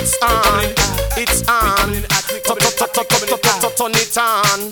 It's on, it's on. Turn it on.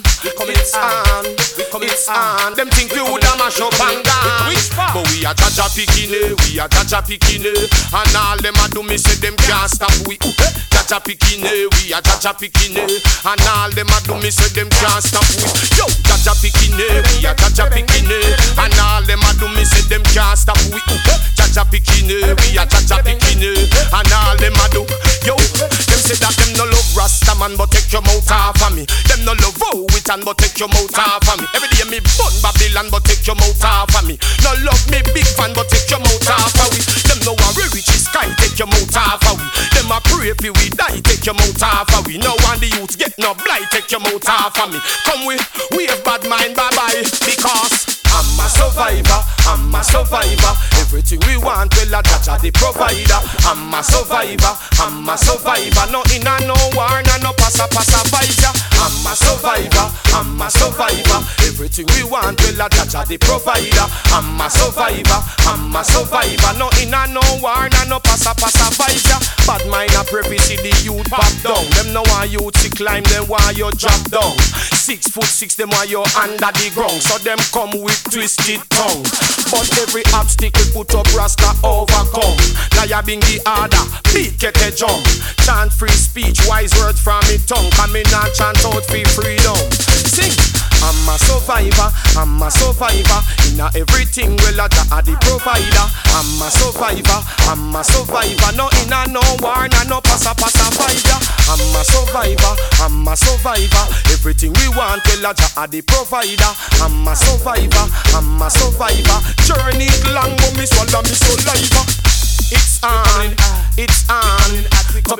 It's on. Them think we woulda mash up and gone, but we are Jaja picking it, we are Jaja picking it, and all them a do me say them can't stop we. Jaja picking it, we are Jaja picking it, and all them a do me say them can't stop we. Yo, Jaja picking it, we are Jaja picking it, and all them a do me say them can't stop we. Jaja picking it, we are Jaja picking it, and all them a do. Yo, them say that them no love Rasta man, but take your mouth off of me. Them no love Owitan, but take your mouth off of me. Every day me bun Babylon, but take your mouth off of me. No love me big fan, but take your mouth off of we. Them no worry rich is sky, take your mouth off of we. Them a pray if we die, take your mouth off of we. No one the youth get no blight, take your mouth off of me. Come we have bad mind, bye bye, because I'm a survivor, I'm a survivor. Everything we want, well, Jaja the provider. I'm a survivor, I'm a survivor. No in a no war, no passa vice. I'm a survivor, I'm a survivor. Everything we want, well, Jaja the provider. I'm a survivor, I'm a survivor. No in a no war, no passa vice. Bad mind a pray see the youth pop down. Them no want you to climb, them want you drop down. 6'6", them want you under the ground. So them come with twisted tongue, but every obstacle put up Rasta overcome. Liar being the order, beat get a jump. Chant free speech, wise words from me tongue. Come in and chant out for freedom. Sing. I'm a survivor, I'm a survivor. In everything, well, Jaja the provider. I'm a survivor, I'm a survivor. No in a no war, no passa vice. I'm a survivor, I'm a survivor. Everything we want, well, Jaja the provider. I'm a survivor, I'm a survivor. Journey long, but me swallow me saliva. It's on, it's on. Turn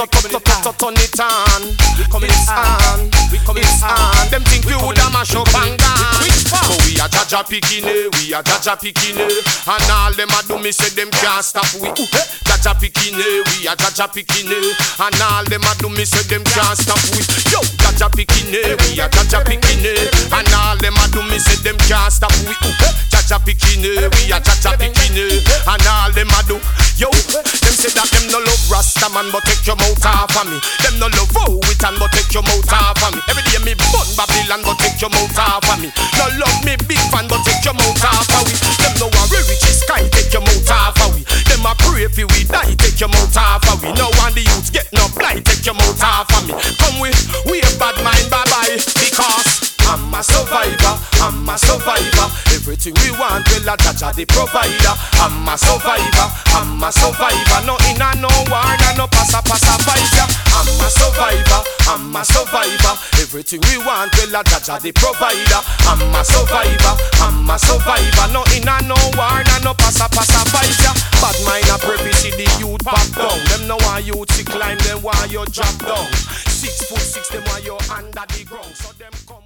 it on. It's on, it's on. Them think we woulda mash up and gone, but we are Jaja picking it, we are Jaja picking it, and all them a do me say them can't stop we. Jaja picking it, we are Jaja picking it, and all them a do me say them can't stop we. Yo, Jaja picking it, we are Jaja picking it, and all them a do me say them can't stop we. Jaja picking it, we are Jaja picking it, and all them a do. Yo, them say that them no love Rasta man, but take your mouth off of me. Them no love Owitan, but take your mouth off of me. Every day me bun Babylon, but take your mouth off of me. No love me big fan, but take your mouth off of we. Them no worry rich is sky, take your mouth off of we. Them a pray if we die, take your mouth off of we. No one the youth get no blight, take your mouth off of me. Come we have bad mind, bye bye, because I'm a survivor, I'm a survivor. Everything we want, well, Jaja the provider. I'm a survivor, I'm a survivor. No in a no war, no passa vice. I'm a survivor, I'm a survivor. Everything we want, well, Jaja the provider. I'm a survivor, I'm a survivor. No in a no war, no passa vice. Bad mind a pray see the youth pop down. Them no want you to climb, them want you drop down. 6'6", them want you under the ground. So them come